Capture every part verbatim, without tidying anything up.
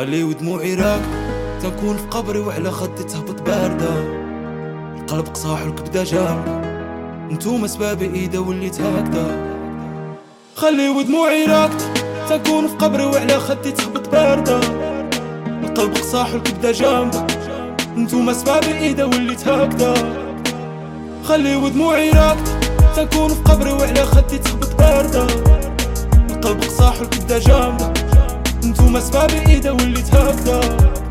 خليو دموعي راك تنكون في قبري وعلى خدي تهبط باردة، القلب قصاح والكبدة جامدة، نتوما سباب ايدا وليت هكذا. خليو دموعي راك تنكون في قبري وعلى خدي تهبط باردة، القلب قصاح والكبدة جامدة، نتوما سباب ايدا وليت هكذا. خليو دموعي راك تنكون في قبري وعلى خدي تهبط باردة، القلب قصاح والكبدة جامدة، نتوما سباب ايدا وليت هكذا.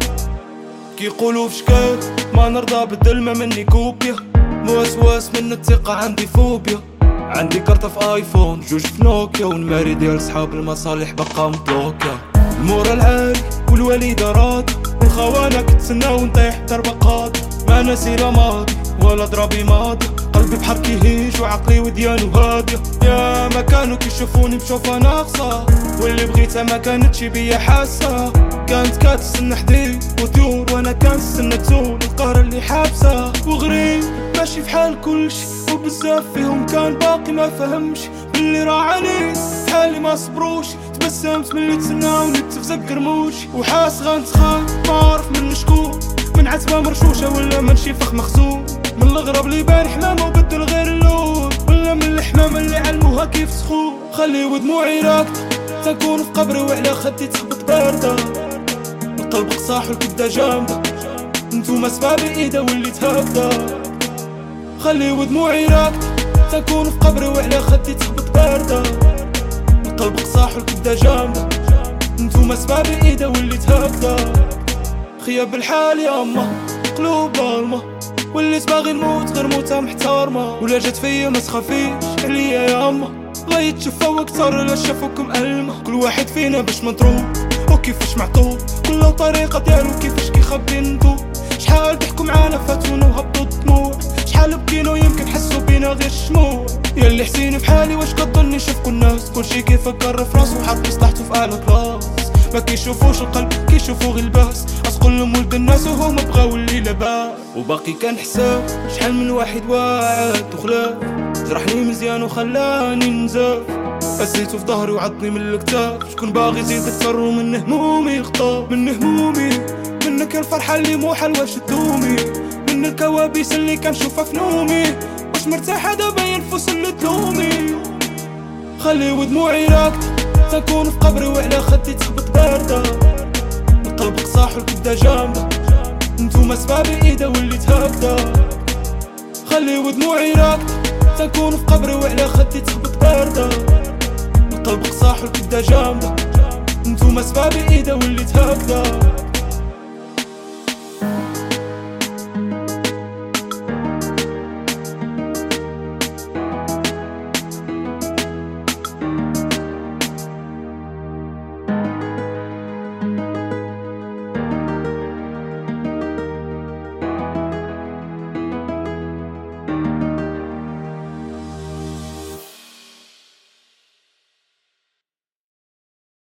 كيقولوا في شكال ما نرضى بالظلمة مني كوبيا، موسواس من الثقة عندي فوبيا، عندي كارطة في ايفون جوج في نوكيا، والماري ديال صحاب المصالح بقى مبلوكيا، المورال عالي والوالدة راضي، والخوانة كتسناو ونطيح ضربة قاضي، ما ناسي لا ماضي ولا ضربي ماضي، قلبي بحر كيهيج وعقلي وديانو هادية. يا ما كانوا كيشوفوني بشوفة ناقصة، واللي بغيتها ما كانتش بيا حاسة، كانت كتستنى حديد وطيور وانا كنستنى تزول القهر اللي حابسة، وغريب ماشي فحال كلشي وبزاف فيهم كان باقي ما فهمش باللي راه عليه حالي ما صبروش، تبسمت من اللي تسناوني تفزق قرموش، وحاس غنتخان ما عارف من شكون، من عتبة مرشوشة ولا من شي فخ مخزون، من الغرب اللي بان حمامة وبدل غير اللون، ولا من الحمامة اللي علموها كيف سخون. خليو دموعي راكدة تنكون في قبري وعلى خدي تهبط باردة، القلب قصاح والكبدة جامدة، نتوما سباب ايدا وليت هكذا. خليو دموعي راكدة تنكون في قبري وعلى خدي تهبط باردة، القلب قصاح والكبدة جامدة، نتوما سباب ايدا وليت هكذا. خياب الحال ياما قلوب ظالمة، وليت باغي نموت غير موتة محتارمة، ولا جات فيا ما تخافيش عليا ياما، غيتشوفوا اكتر لا شافوكم ألمة، كل واحد فينا باش مضروب وكيفاش معطوب، كل طريقة ديالو كيفاش كيخبي ندوب، شحال ضحكوا معانا فاتونا وهبطوا الدموع، شحال بكينا ويمكن حسوا بينا غير الشموع، يا اللي حسيني بحالي واش كظني شوف كل الناس كلشي كيفكر في راسو وحاط مصلحتو في اعلى كلاس، ما كيشوفوش القلب كيشوفو غير الباس، اسقلهم ولد الناس وهما بغاو اللي لاباس، وباقي كان حساب شحال من واحد واعد وخلاف، جرحني مزيان وخلاني نزاف، هزيتو في ظهري وعضني من الكتاف، شكون باغي يزيد اكتر ومن همومي خطاب، من همومي منك الفرحة اللي مو حلوة شدومي، من الكوابيس اللي كنشوفها في نومي، واش مرتاحة دابا ينفس اللي تلومي. خليو دموعي راكدة تنكون في قبري وعلى خدي تهبط باردة، القلب قصاح والكبدة جامدة، نتوما سباب ايدا وليت هكذا. خليو دموعي راكدة تنكون في قبري وعلى خدي تهبط باردة، القلب قصاح والكبدة جامدة، نتوما سباب ايدا وليت هكذا.